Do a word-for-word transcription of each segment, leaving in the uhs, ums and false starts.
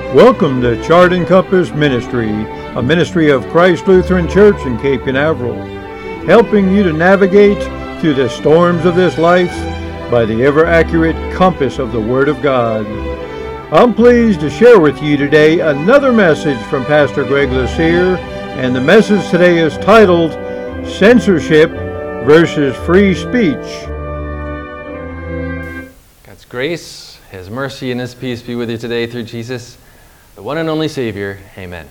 Welcome to Chart and Compass Ministry, a ministry of Christ Lutheran Church in Cape Canaveral, helping you to navigate through the storms of this life by the ever-accurate compass of the Word of God. I'm pleased to share with you today another message from Pastor Greg Lucier, and the message today is titled, Censorship versus Free Speech. God's grace, His mercy, and His peace be with you today through Jesus, the one and only Savior. Amen.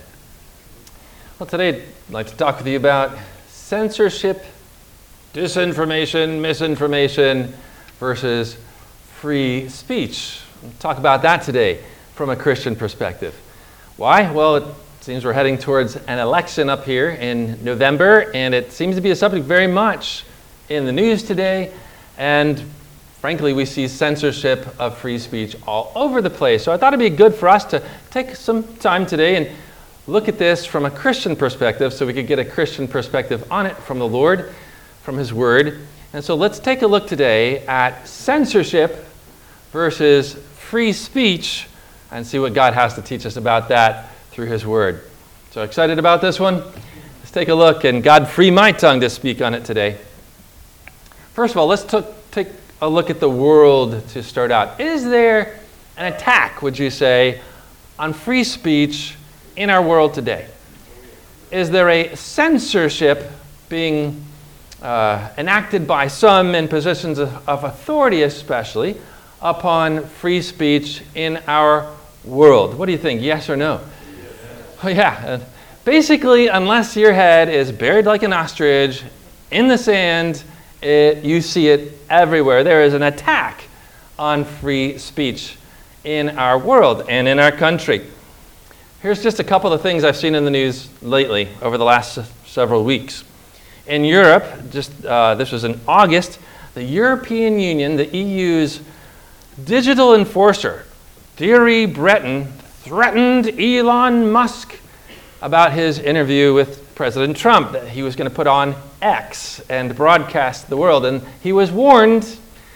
Well, today I'd like to talk with you about censorship, disinformation, misinformation versus free speech. We'll talk about that today from a Christian perspective. Why? Well, it seems we're heading towards an election up here in November, and it seems to be a subject very much in the news today, and frankly, we see censorship of free speech all over the place. So I thought it'd be good for us to take some time today and look at this from a Christian perspective so we could get a Christian perspective on it from the Lord, from His Word. And so let's take a look today at censorship versus free speech and see what God has to teach us about that through His Word. So excited about this one? Let's take a look, and God free my tongue to speak on it today. First of all, let's t- take a look at the world to start out. Is there an attack, would you say, on free speech in our world today? Is there a censorship being uh, enacted by some in positions of, of authority especially upon free speech in our world? What do you think, yes or no? Yes. Oh yeah, uh, basically unless your head is buried like an ostrich in the sand, It, you see it everywhere. There is an attack on free speech in our world and in our country. Here's just a couple of things I've seen in the news lately over the last several weeks. In Europe, just uh, this was in August, the European Union, the E U's digital enforcer, Thierry Breton, threatened Elon Musk about his interview with President Trump that he was going to put on X and broadcast the world. And he was warned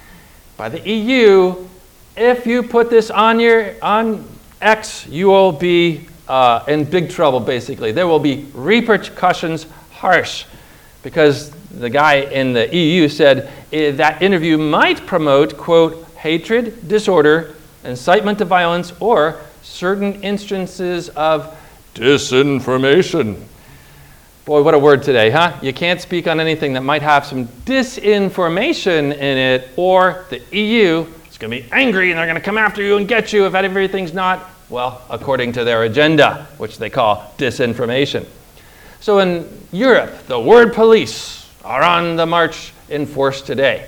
by the E U, if you put this on your on X, you will be uh, in big trouble, basically. There will be repercussions, harsh, because the guy in the E U said that interview might promote, quote, hatred, disorder, incitement to violence, or certain instances of disinformation. Boy, what a word today, huh? You can't speak on anything that might have some disinformation in it, or the E U is going to be angry and they're going to come after you and get you if everything's not, well, according to their agenda, which they call disinformation. So in Europe, the word police are on the march in force today.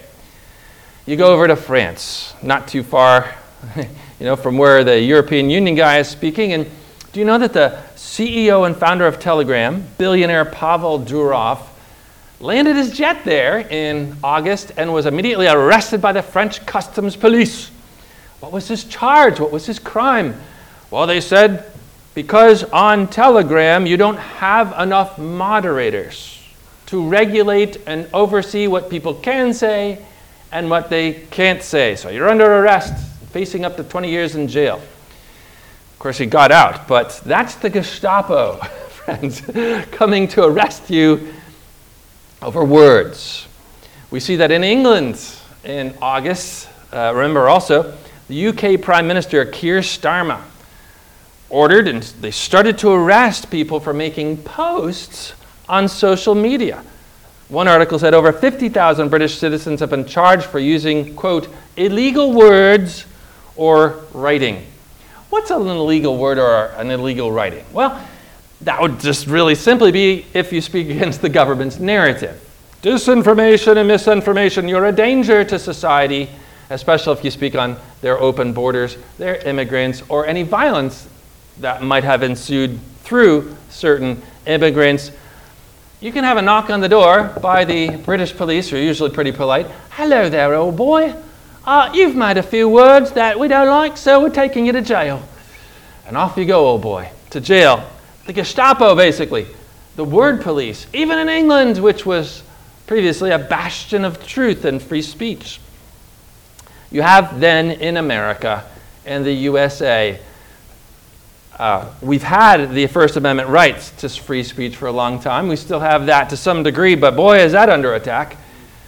You go over to France, not too far, you know, from where the European Union guy is speaking, and do you know that the C E O and founder of Telegram, billionaire Pavel Durov, landed his jet there in August and was immediately arrested by the French customs police? What was his charge? What was his crime? Well, they said, because on Telegram you don't have enough moderators to regulate and oversee what people can say and what they can't say. So you're under arrest, facing up to twenty years in jail. Of course, he got out, but that's the Gestapo, friends, coming to arrest you over words. We see that in England in August. Uh, remember also, the U K Prime Minister Keir Starmer ordered, and they started to arrest people for making posts on social media. One article said over fifty thousand British citizens have been charged for using, quote, illegal words or writing. What's an illegal word or an illegal writing? Well, that would just really simply be if you speak against the government's narrative. Disinformation and misinformation, you're a danger to society, especially if you speak on their open borders, their immigrants, or any violence that might have ensued through certain immigrants. You can have a knock on the door by the British police, who are usually pretty polite. Hello there, old boy. Uh, you've made a few words that we don't like, so we're taking you to jail. And off you go, old boy, to jail. The Gestapo, basically. The word police, even in England, which was previously a bastion of truth and free speech. You have then in America and the U S A Uh, we've had the First Amendment rights to free speech for a long time. We still have that to some degree, but boy, is that under attack.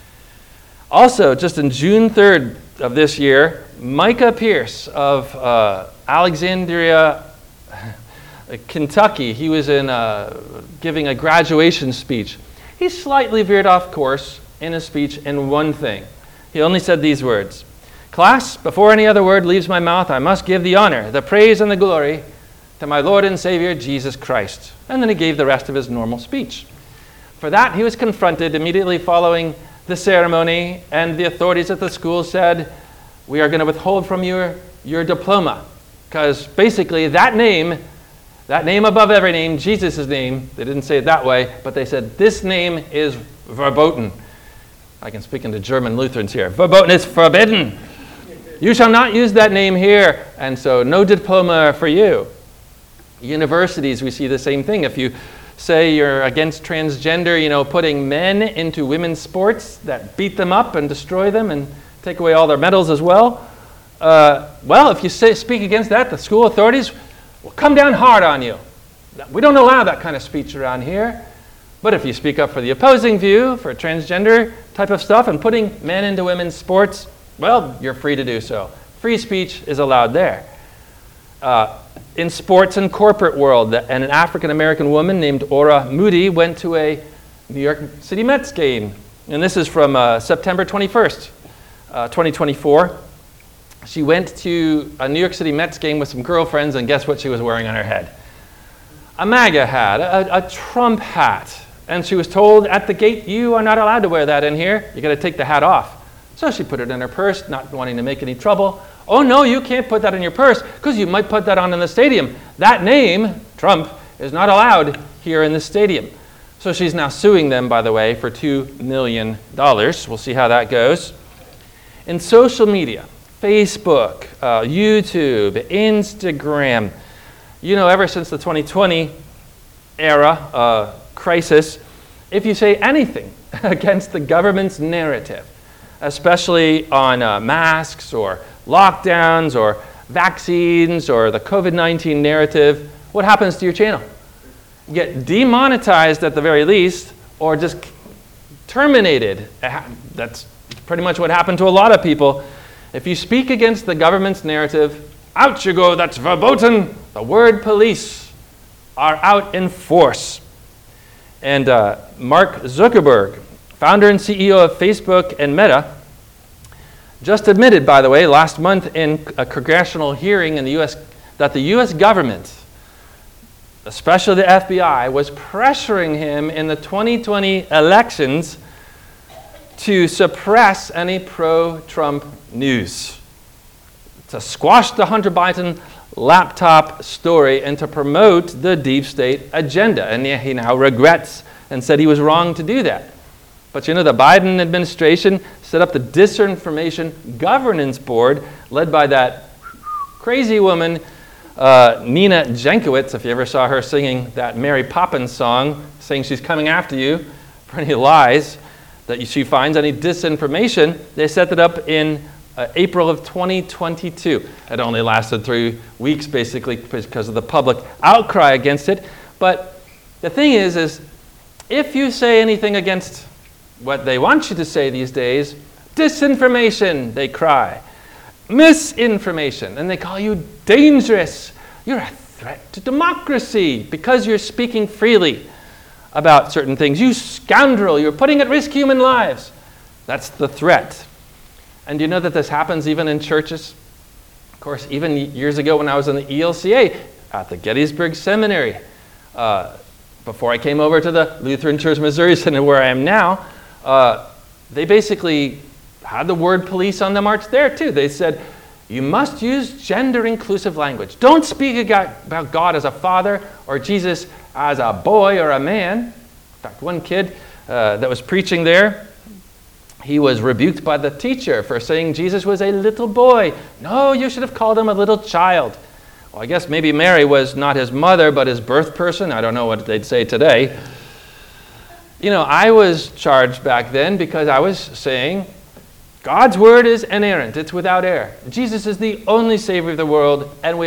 Also, just on June third of this year, Micah Pierce of uh, Alexandria, Kentucky, he was in uh, giving a graduation speech. He slightly veered off course in his speech in one thing. He only said these words: "Class, before any other word leaves my mouth, I must give the honor, the praise, and the glory to my Lord and Savior, Jesus Christ." And then he gave the rest of his normal speech. For that, he was confronted immediately following the ceremony, and the authorities at the school said, "We are going to withhold from you your diploma." Because basically that name, that name above every name, Jesus' name, they didn't say it that way, but they said, this name is verboten. I can speak into German Lutherans here. Verboten is forbidden. You shall not use that name here, and so no diploma for you. Universities, we see the same thing. If you say you're against transgender, you know, putting men into women's sports that beat them up and destroy them and take away all their medals as well, uh, well, if you say, speak against that, the school authorities will come down hard on you. We don't allow that kind of speech around here. But if you speak up for the opposing view, for transgender type of stuff, and putting men into women's sports, well, you're free to do so. Free speech is allowed there. Uh, in sports and corporate world, and an African-American woman named Ora Moody went to a New York City Mets game. And this is from uh, September twenty-first, uh, twenty twenty-four. She went to a New York City Mets game with some girlfriends, and guess what she was wearing on her head? A MAGA hat, a, a Trump hat. And she was told at the gate, you are not allowed to wear that in here. You got to take the hat off. So she put it in her purse, not wanting to make any trouble. Oh no, you can't put that in your purse because you might put that on in the stadium. That name, Trump, is not allowed here in the stadium. So she's now suing them, by the way, for two million dollars. We'll see how that goes. In social media, Facebook, uh, YouTube, Instagram, you know, ever since the twenty twenty era uh, crisis, if you say anything against the government's narrative, especially on uh, masks or lockdowns or vaccines or the covid nineteen narrative, what happens to your channel? You get demonetized at the very least, or just terminated. That's pretty much what happened to a lot of people. If you speak against the government's narrative, out you go, that's verboten. The word police are out in force. And uh, Mark Zuckerberg, founder and C E O of Facebook and Meta, just admitted, by the way, last month in a congressional hearing in the U S that the U S government, especially the F B I, was pressuring him in the twenty twenty elections to suppress any pro-Trump news, to squash the Hunter Biden laptop story and to promote the deep state agenda. And he now regrets and said he was wrong to do that. But you know, the Biden administration set up the Disinformation Governance Board led by that crazy woman, uh, Nina Jankowicz, if you ever saw her singing that Mary Poppins song, saying she's coming after you for any lies that she finds, any disinformation. They set it up in uh, April of twenty twenty-two. It only lasted three weeks, basically, because of the public outcry against it. But the thing is, is if you say anything against what they want you to say these days, disinformation, they cry. Misinformation, and they call you dangerous. You're a threat to democracy because you're speaking freely about certain things. You scoundrel, you're putting at risk human lives. That's the threat. And you know that this happens even in churches? Of course, even years ago when I was in the E L C A at the Gettysburg Seminary, uh, before I came over to the Lutheran Church Missouri Synod where I am now, uh, they basically had the word police on the march there too. They said, you must use gender-inclusive language. Don't speak about God as a father or Jesus as a boy or a man. In fact, one kid uh, that was preaching there, he was rebuked by the teacher for saying Jesus was a little boy. No, you should have called him a little child. Well, I guess maybe Mary was not his mother, but his birth person. I don't know what they'd say today. You know, I was charged back then because I was saying God's word is inerrant. It's without error. Jesus is the only Savior of the world, and we are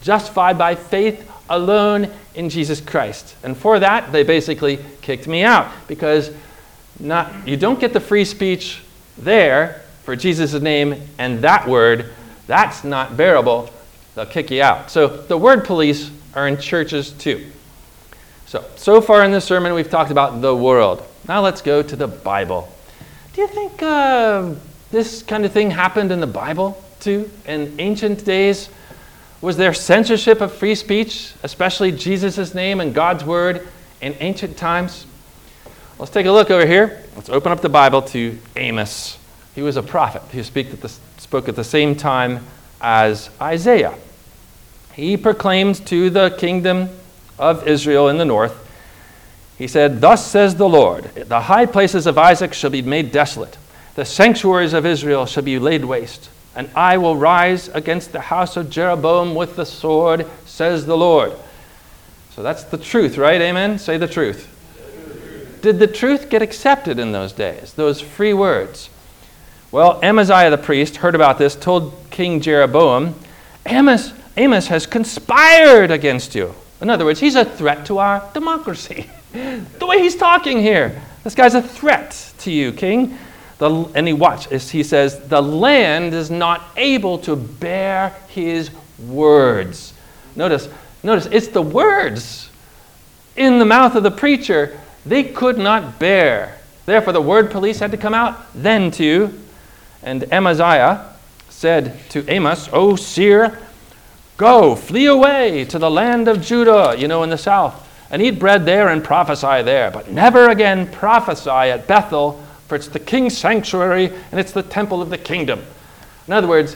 justified by faith alone in Jesus Christ. And for that, they basically kicked me out, because not you don't get the free speech there for Jesus' name and that word. That's not bearable. They'll kick you out. So the word police are in churches too. So, so far in this sermon, we've talked about the world. Now let's go to the Bible. Do you think uh, this kind of thing happened in the Bible too? In ancient days, was there censorship of free speech, especially Jesus' name and God's word in ancient times? Let's take a look over here. Let's open up the Bible to Amos. He was a prophet who speak at the, spoke at the same time as Isaiah. He proclaimed to the kingdom of Israel in the north, he said, "Thus says the Lord, the high places of Isaac shall be made desolate. The sanctuaries of Israel shall be laid waste. And I will rise against the house of Jeroboam with the sword, says the Lord." So that's the truth, right? Amen? Say the truth. Did the truth get accepted in those days, those free words? Well, Amaziah the priest heard about this, told King Jeroboam, Amos, Amos has conspired against you. In other words, he's a threat to our democracy. The way he's talking here, this guy's a threat to you, king. The, and he watch, he says, the land is not able to bear his words. Notice, notice, it's the words in the mouth of the preacher they could not bear. Therefore, the word police had to come out then too. And Amaziah said to Amos, "O seer, go, flee away to the land of Judah," you know, in the south, "and eat bread there and prophesy there, but never again prophesy at Bethel, for it's the king's sanctuary and it's the temple of the kingdom." In other words,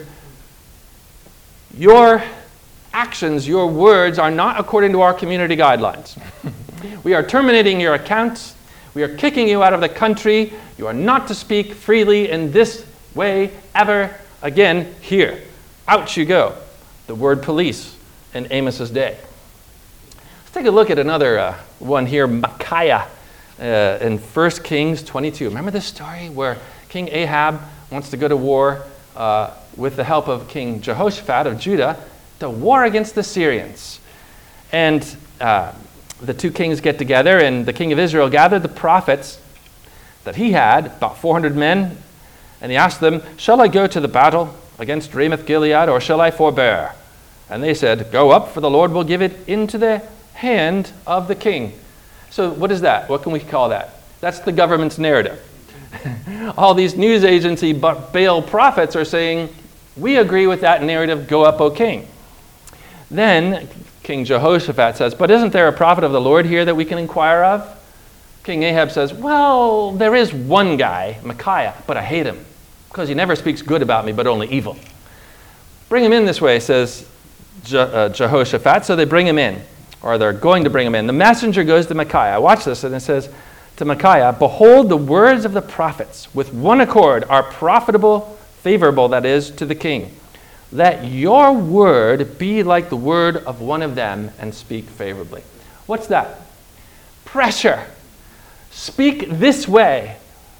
your actions, your words are not according to our community guidelines. We are terminating your accounts. We are kicking you out of the country. You are not to speak freely in this way ever again here. Out you go. The word police in Amos's day. Let's take a look at another uh, one here, Micaiah. Uh, in First Kings twenty-two. Remember this story where King Ahab wants to go to war uh, with the help of King Jehoshaphat of Judah to war against the Syrians. And uh, the two kings get together, and the king of Israel gathered the prophets that he had, about four hundred men, and he asked them, "Shall I go to the battle against Ramoth Gilead, or shall I forbear?" And they said, "Go up, for the Lord will give it into the hand of the king." So what is that? What can we call that? That's the government's narrative. All these news agency Baal prophets are saying, "We agree with that narrative, go up, O king." Then King Jehoshaphat says, "But isn't there a prophet of the Lord here that we can inquire of?" King Ahab says, "Well, there is one guy, Micaiah, but I hate him because he never speaks good about me, but only evil." "Bring him in this way," says Je- uh, Jehoshaphat. So they bring him in. Or they're going to bring him in. The messenger goes to Micaiah. Watch this, and it says to Micaiah, "Behold, the words of the prophets with one accord are profitable, favorable, that is, to the king. Let your word be like the word of one of them and speak favorably." What's that? Pressure. Speak this way,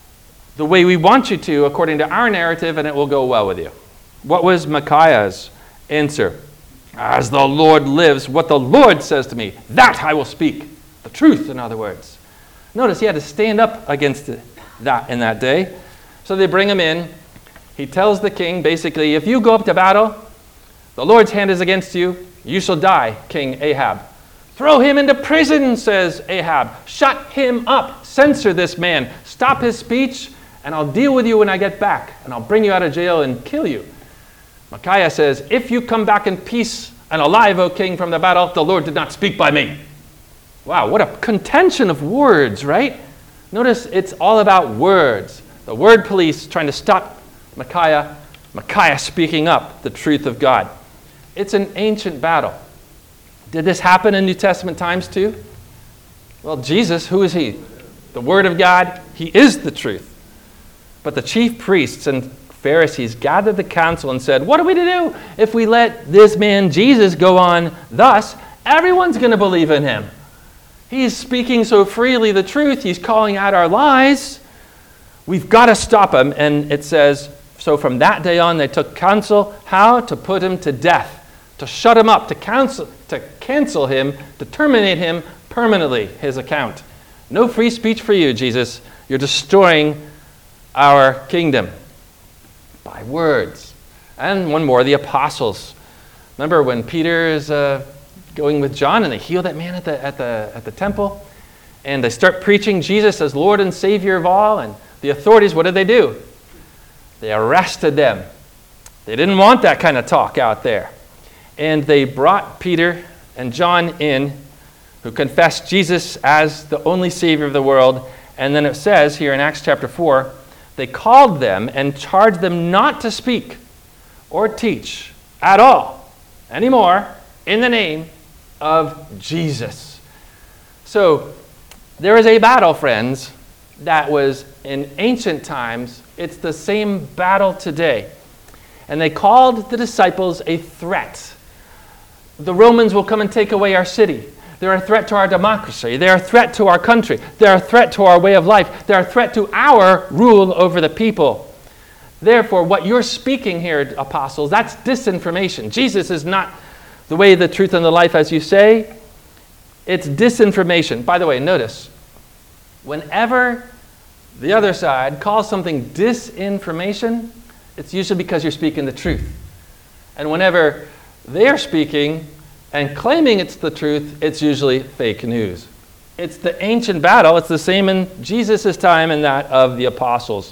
the way we want you to, according to our narrative, and it will go well with you. What was Micaiah's answer? "As the Lord lives, what the Lord says to me, that I will speak." The truth, in other words. Notice he had to stand up against that in that day. So they bring him in. He tells the king, basically, if you go up to battle, the Lord's hand is against you, you shall die, King Ahab. "Throw him into prison," says Ahab. "Shut him up. Censor this man. Stop his speech, and I'll deal with you when I get back, and I'll bring you out of jail and kill you." Micaiah says, "If you come back in peace and alive, O king, from the battle, the Lord did not speak by me." Wow, what a contention of words, right? Notice it's all about words. The word police trying to stop Micaiah, Micaiah speaking up the truth of God. It's an ancient battle. Did this happen in New Testament times too? Well, Jesus, who is he? The Word of God, he is the truth. But the chief priests and Pharisees gathered the council and said, "What are we to do if we let this man Jesus go on thus? Everyone's going to believe in him. He's speaking so freely the truth. He's calling out our lies. We've got to stop him." And it says, so from that day on, they took counsel how to put him to death. to shut him up, to cancel, to cancel him, to terminate him permanently, his account. No free speech for you, Jesus. You're destroying our kingdom by words. And one more, the apostles. Remember when Peter is uh, going with John and they heal that man at the, at the, at the temple? And they start preaching Jesus as Lord and Savior of all. And the authorities, what did they do? They arrested them. They didn't want that kind of talk out there. And they brought Peter and John in, who confessed Jesus as the only Savior of the world. And then it says here in Acts chapter four, they called them and charged them not to speak or teach at all anymore in the name of Jesus. So there is a battle, friends, that was in ancient times. It's the same battle today. And they called the disciples a threat. The Romans will come and take away our city. They're a threat to our democracy. They're a threat to our country. They're a threat to our way of life. They're a threat to our rule over the people. Therefore, what you're speaking here, apostles, that's disinformation. Jesus is not the way, the truth, and the life, as you say. It's disinformation. By the way, notice, whenever the other side calls something disinformation, it's usually because you're speaking the truth. And whenever they're speaking and claiming it's the truth, it's usually fake news. It's the ancient battle. It's the same in Jesus' time and that of the apostles.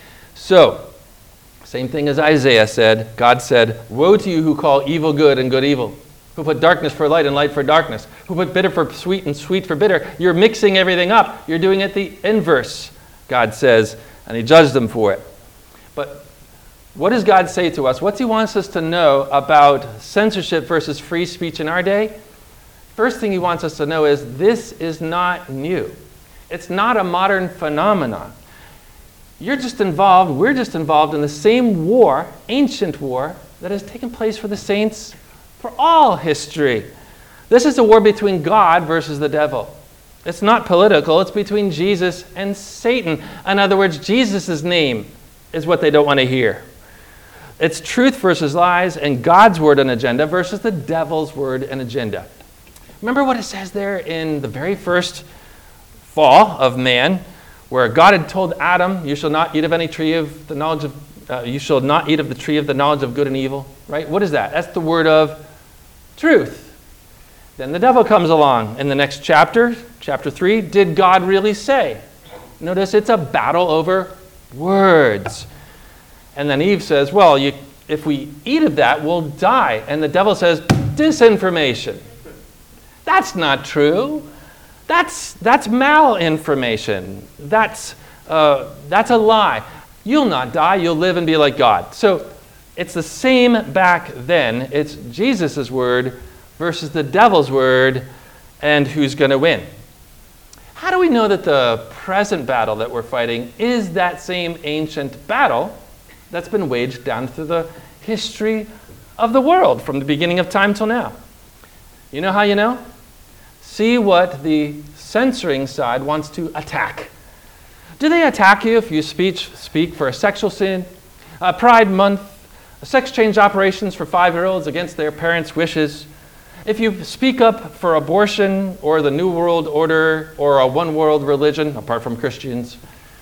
So, same thing as Isaiah said. God said, "Woe to you who call evil good and good evil, who put darkness for light and light for darkness, who put bitter for sweet and sweet for bitter." You're mixing everything up. You're doing it the inverse, God says, and he judged them for it. But what does God say to us? What he wants us to know about censorship versus free speech in our day? First thing he wants us to know is this is not new. It's not a modern phenomenon. You're just involved, we're just involved in the same war, ancient war, that has taken place for the saints for all history. This is a war between God versus the devil. It's not political, it's between Jesus and Satan. In other words, Jesus' name is what they don't want to hear. It's truth versus lies, and God's word and agenda versus the devil's word and agenda. Remember what it says there in the very first fall of man, where God had told Adam, "You shall not eat of any tree of the knowledge of, uh, you shall not eat of the tree of the knowledge of good and evil." Right? What is that? That's the word of truth. Then the devil comes along in the next chapter, chapter three. Did God really say? Notice it's a battle over words. And then Eve says, well, you, if we eat of that, we'll die. And the devil says, disinformation. That's not true. That's, that's malinformation. That's, uh, that's a lie. You'll not die. You'll live and be like God. So it's the same back then. It's Jesus' word versus the devil's word, and who's going to win. How do we know that the present battle that we're fighting is that same ancient battle that's been waged down through the history of the world from the beginning of time till now? You know how you know? See what the censoring side wants to attack. Do they attack you if you speech, speak for a sexual sin, a Pride Month, sex change operations for five-year-olds against their parents' wishes? If you speak up for abortion or the New World Order or a one-world religion, apart from Christians,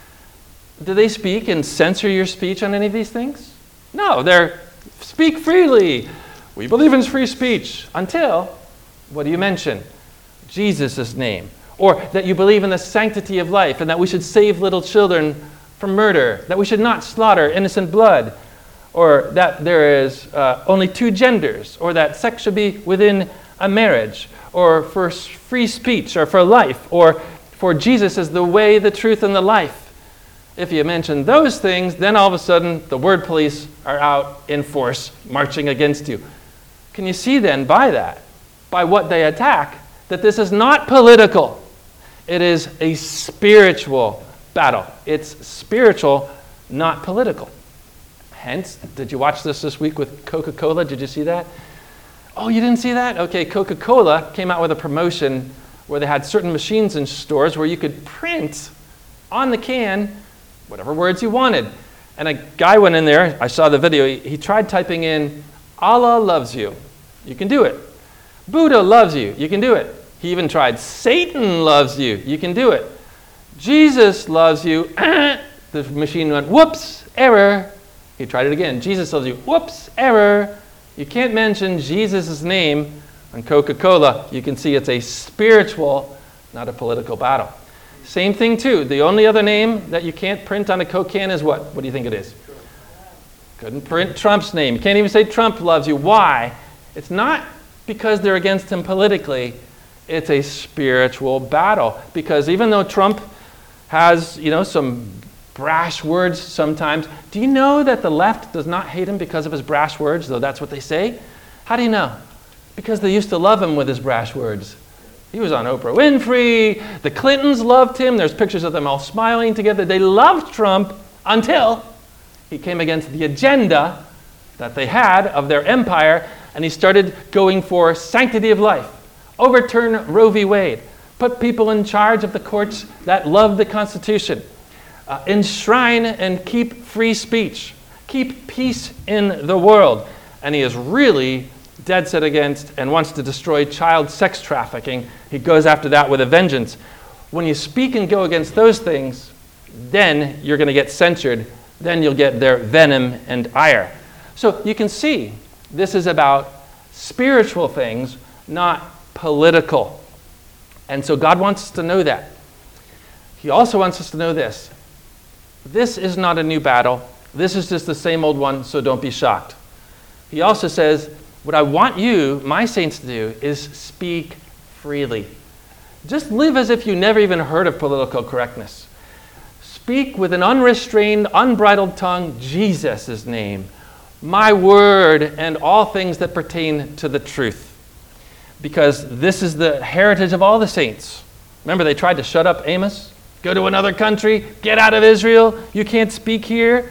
do they speak and censor your speech on any of these things? No, they're speak freely. We believe in free speech until, what do you mention? Jesus' name. Or that you believe in the sanctity of life and that we should save little children from murder, that we should not slaughter innocent blood, or that there is uh, only two genders, or that sex should be within a marriage, or for free speech, or for life, or for Jesus as the way, the truth, and the life. If you mention those things, then all of a sudden the word police are out in force marching against you. Can you see then by that, by what they attack, that this is not political? It is a spiritual battle. It's spiritual, not political. Hence, did you watch this this week with Coca-Cola? Did you see that? Oh, you didn't see that? Okay, Coca-Cola came out with a promotion where they had certain machines in stores where you could print on the can whatever words you wanted. And a guy went in there, I saw the video, he, he tried typing in, "Allah loves you." You can do it. Buddha loves you. You can do it. He even tried. Satan loves you. You can do it. Jesus loves you. The machine went, whoops, error. He tried it again. Jesus loves you. Whoops, error. You can't mention Jesus' name on Coca-Cola. You can see it's a spiritual, not a political battle. Same thing too. The only other name that you can't print on a Coke can is what? What do you think it is? Couldn't print Trump's name. You can't even say Trump loves you. Why? It's not because they're against him politically. It's a spiritual battle. Because even though Trump has, you know, some brash words sometimes, do you know that the left does not hate him because of his brash words, though that's what they say? How do you know? Because they used to love him with his brash words. He was on Oprah Winfrey. The Clintons loved him. There's pictures of them all smiling together. They loved Trump until he came against the agenda that they had of their empire, and he started going for sanctity of life, overturn Roe v. Wade, put people in charge of the courts that love the Constitution, uh, enshrine and keep free speech, keep peace in the world. And he is really dead set against and wants to destroy child sex trafficking. He goes after that with a vengeance. When you speak and go against those things, then you're going to get censured. Then you'll get their venom and ire. So you can see this is about spiritual things, not political. And so God wants us to know that. He also wants us to know this. This is not a new battle. This is just the same old one, so don't be shocked. He also says, what I want you, my saints, to do is speak freely. Just live as if you never even heard of political correctness. Speak with an unrestrained, unbridled tongue, Jesus' name, my word, and all things that pertain to the truth. Because this is the heritage of all the saints. Remember, they tried to shut up Amos? Go to another country, get out of Israel, you can't speak here.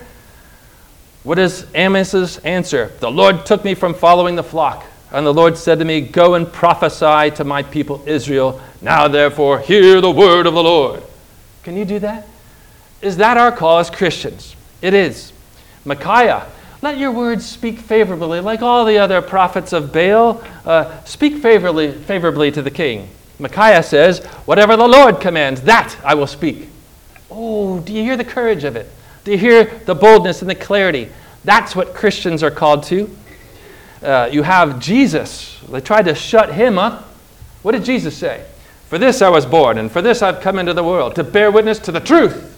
What is Amos's answer? The Lord took me from following the flock, and the Lord said to me, go and prophesy to my people Israel. Now therefore hear the word of the Lord. Can you do that? Is that our call as Christians? It is. Micaiah, let your words speak favorably, like all the other prophets of Baal. Uh, speak favorably, favorably to the king. Micaiah says, whatever the Lord commands, that I will speak. Oh, do you hear the courage of it? Do you hear the boldness and the clarity? That's what Christians are called to. Uh, you have Jesus. They tried to shut him up. What did Jesus say? For this I was born, and for this I've come into the world, to bear witness to the truth.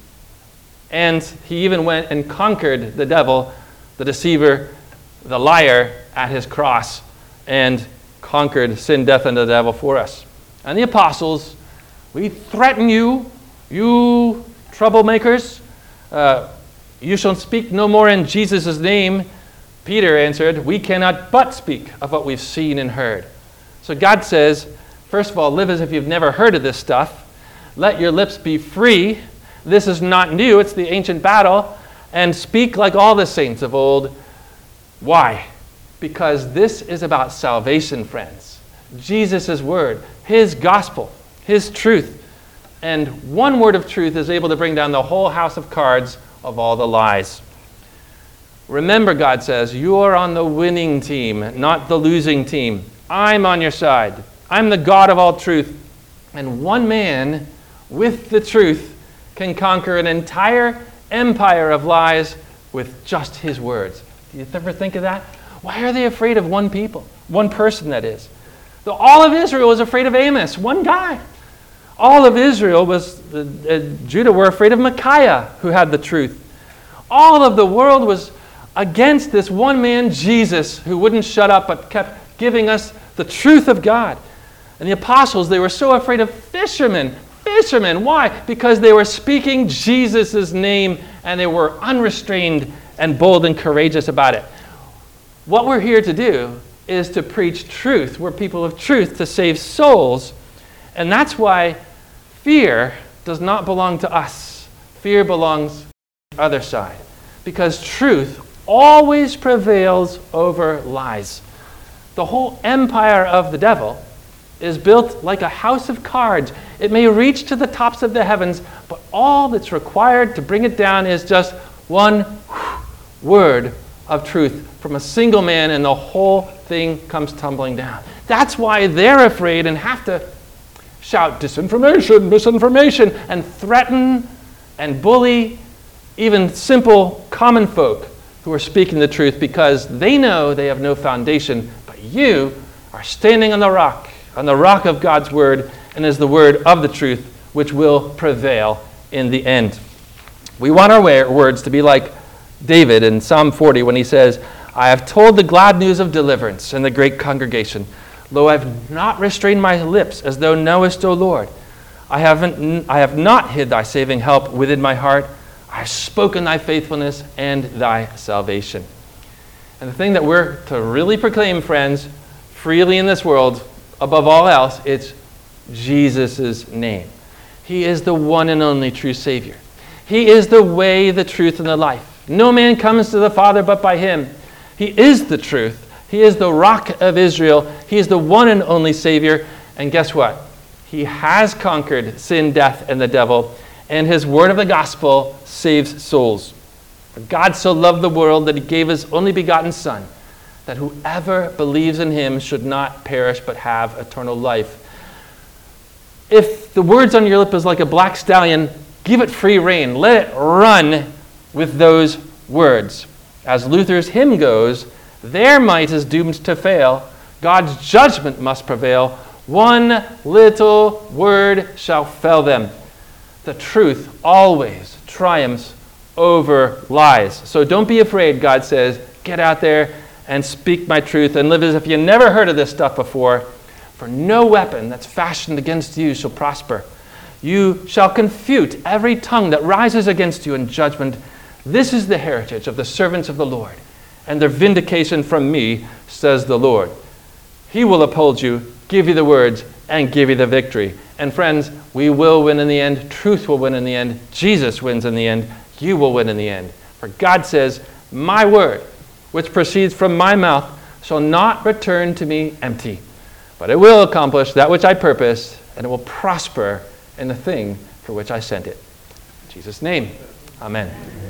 And he even went and conquered the devil, the deceiver, the liar at his cross, and conquered sin, death, and the devil for us. And the apostles, we threaten you, you troublemakers. Uh, you shall speak no more in Jesus' name. Peter answered, we cannot but speak of what we've seen and heard. So God says, first of all, live as if you've never heard of this stuff. Let your lips be free. This is not new. It's the ancient battle. And speak like all the saints of old. Why? Because this is about salvation, friends. Jesus' word, his gospel, his truth. And one word of truth is able to bring down the whole house of cards of all the lies. Remember, God says, you are on the winning team, not the losing team. I'm on your side. I'm the God of all truth. And one man with the truth can conquer an entire empire of lies with just his words. Do you ever think of that? Why are they afraid of one people? One person, that is. The, all of Israel was afraid of Amos, one guy. All of Israel was, uh, uh, Judah were afraid of Micaiah, who had the truth. All of the world was against this one man, Jesus, who wouldn't shut up but kept giving us the truth of God. And the apostles, they were so afraid of fishermen. Fishermen, why? Because they were speaking Jesus' name and they were unrestrained and bold and courageous about it. What we're here to do is to preach truth. We're people of truth to save souls. And that's why fear does not belong to us. Fear belongs to the other side. Because truth always prevails over lies. The whole empire of the devil is built like a house of cards. It may reach to the tops of the heavens, but all that's required to bring it down is just one word of truth from a single man, and the whole thing comes tumbling down. That's why they're afraid and have to shout disinformation, misinformation, and threaten and bully even simple common folk who are speaking the truth, because they know they have no foundation, but you are standing on the rock, on the rock of God's word, and is the word of the truth, which will prevail in the end. We want our words to be like David in Psalm forty when he says, I have told the glad news of deliverance in the great congregation. Lo, I have not restrained my lips, as thou knowest, O Lord. I haven't, I have not hid thy saving help within my heart. I have spoken thy faithfulness and thy salvation. And the thing that we're to really proclaim, friends, freely in this world, above all else, it's Jesus' name. He is the one and only true Savior. He is the way, the truth, and the life. No man comes to the Father but by him. He is the truth. He is the rock of Israel. He is the one and only Savior. And guess what? He has conquered sin, death, and the devil. And his word of the gospel saves souls. For God so loved the world that he gave his only begotten Son, that whoever believes in him should not perish but have eternal life. If the words on your lip is like a black stallion, give it free rein. Let it run with those words. As Luther's hymn goes, their might is doomed to fail. God's judgment must prevail. One little word shall fell them. The truth always triumphs over lies. So don't be afraid, God says. Get out there and speak my truth and live as if you never heard of this stuff before. For no weapon that's fashioned against you shall prosper. You shall confute every tongue that rises against you in judgment. This is the heritage of the servants of the Lord, and their vindication from me, says the Lord. He will uphold you, give you the words, and give you the victory. And friends, we will win in the end. Truth will win in the end. Jesus wins in the end. You will win in the end. For God says, my word, which proceeds from my mouth, shall not return to me empty, but it will accomplish that which I purpose, and it will prosper in the thing for which I sent it. In Jesus' name, amen.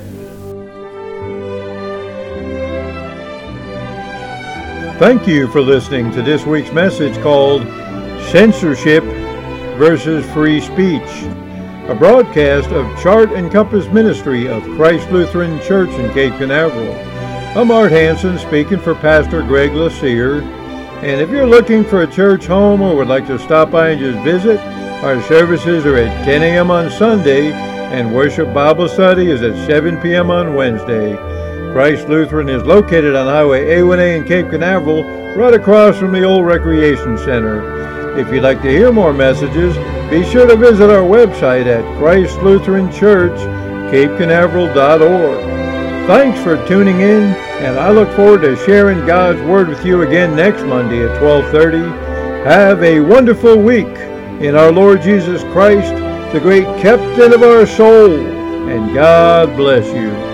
Thank you for listening to this week's message called Censorship versus Free Speech, a broadcast of Chart and Compass Ministry of Christ Lutheran Church in Cape Canaveral. I'm Art Hansen, speaking for Pastor Greg LaCere. And if you're looking for a church home or would like to stop by and just visit, our services are at ten a.m. on Sunday, and Worship Bible Study is at seven p.m. on Wednesday. Christ Lutheran is located on Highway A one A in Cape Canaveral, right across from the old Recreation Center. If you'd like to hear more messages, be sure to visit our website at Christ Lutheran Church, cape canaveral dot org. Thanks for tuning in, and I look forward to sharing God's Word with you again next Monday at twelve thirty. Have a wonderful week in our Lord Jesus Christ, the great captain of our soul, and God bless you.